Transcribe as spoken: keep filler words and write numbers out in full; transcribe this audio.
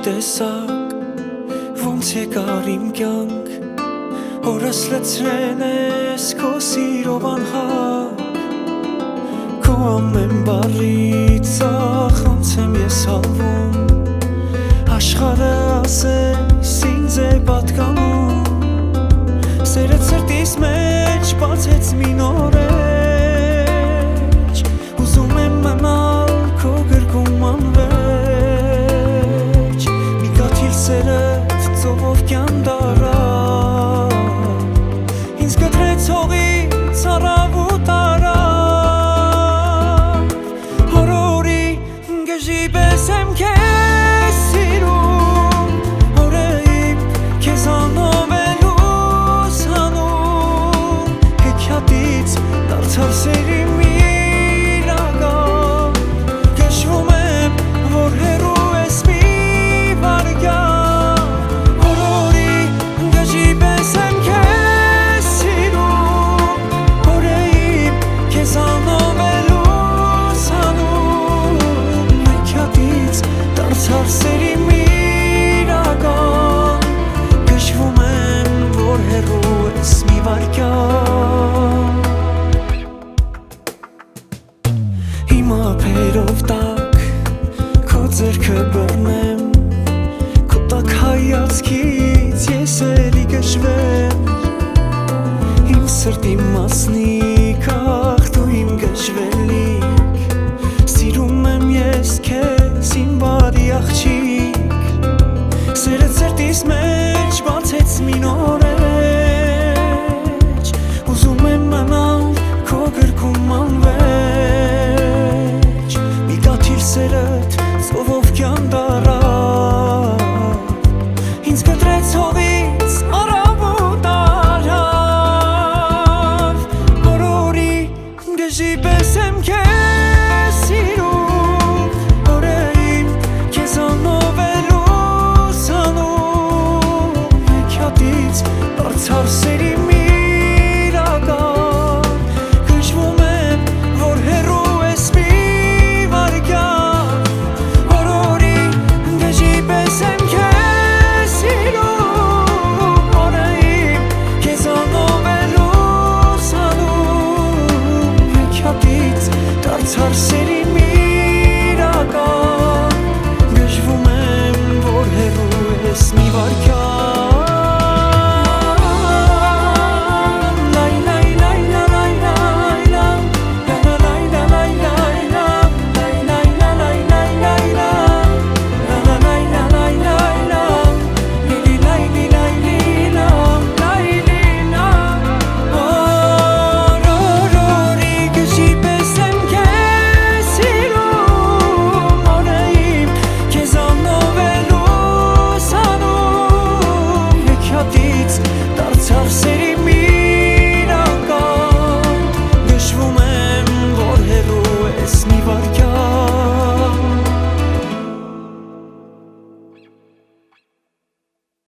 տեսակ, ոնց եկար իմ կյանք, օրս լցրել ես քո սիրով անհակ, քո ամեն բառից ախ ոնց եմ ես հալվում, աշխարհը ասես ինձ է պատկանում, սերը սրտիս մեջ բացեց մի նոր էջ, ուզում եմ մնալ քո գրկում անվերջ, մի կաթիլ սերդ ծովով կյան դարա, ինձ կտրեց հողից առավ ու տարավ, օրորի գժի պես եմ քեզ սիրում, օրեիմ քեզանով էլ ուսանում, հեքիաթից դարձավ սերի իրական, գժվում եմ, որ հեռու ես մի վայրկյան, օրորի գժի պես եմ քեզ սիրում, օրեիմ քեզանով էլ ուսանում, հեքիաթից դարձավ սերի իրական, գժվում եմ, որ հեռու ես մի վայրկյան, հիմա ափերով տակ քո ձեռքը բռնեմ, քո տաք հայացքից ես էլի գժվեմ, իմ սրտի մասնի